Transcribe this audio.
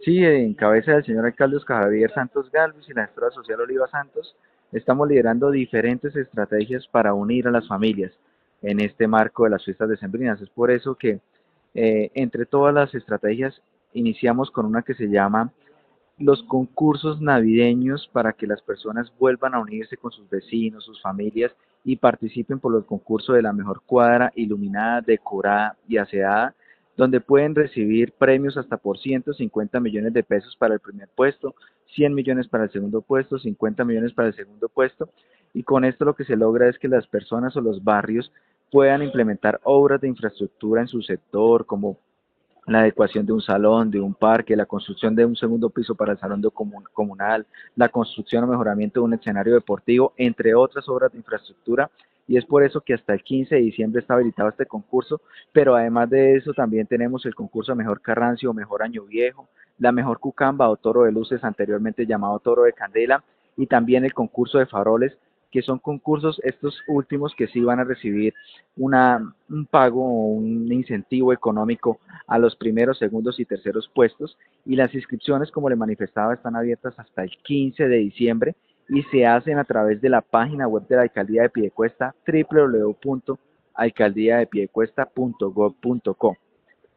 Sí, en cabeza del señor alcalde Oscar Javier Santos Galvis y la gestora social Oliva Santos, estamos liderando diferentes estrategias para unir a las familias en este marco de las fiestas decembrinas. Es por eso que entre todas las estrategias iniciamos con una que se llama los concursos navideños para que las personas vuelvan a unirse con sus vecinos, sus familias y participen por los concursos de la mejor cuadra iluminada, decorada y aseada, donde pueden recibir premios hasta por 150 millones de pesos para el primer puesto, 100 millones para el segundo puesto, 50 millones para el segundo puesto, y con esto lo que se logra es que las personas o los barrios puedan implementar obras de infraestructura en su sector, como la adecuación de un salón, de un parque, la construcción de un segundo piso para el salón de comunal, la construcción o mejoramiento de un escenario deportivo, entre otras obras de infraestructura. Y es por eso que hasta el 15 de diciembre está habilitado este concurso, pero además de eso también tenemos el concurso de Mejor Carrancio o Mejor Año Viejo, la Mejor Cucamba o Toro de Luces, anteriormente llamado Toro de Candela, y también el concurso de faroles, que son concursos estos últimos que sí van a recibir un pago o un incentivo económico a los primeros, segundos y terceros puestos, y las inscripciones, como le manifestaba, están abiertas hasta el 15 de diciembre y se hacen a través de la página web de la Alcaldía de Piedecuesta, www.alcaldiadepiedecuesta.gov.co.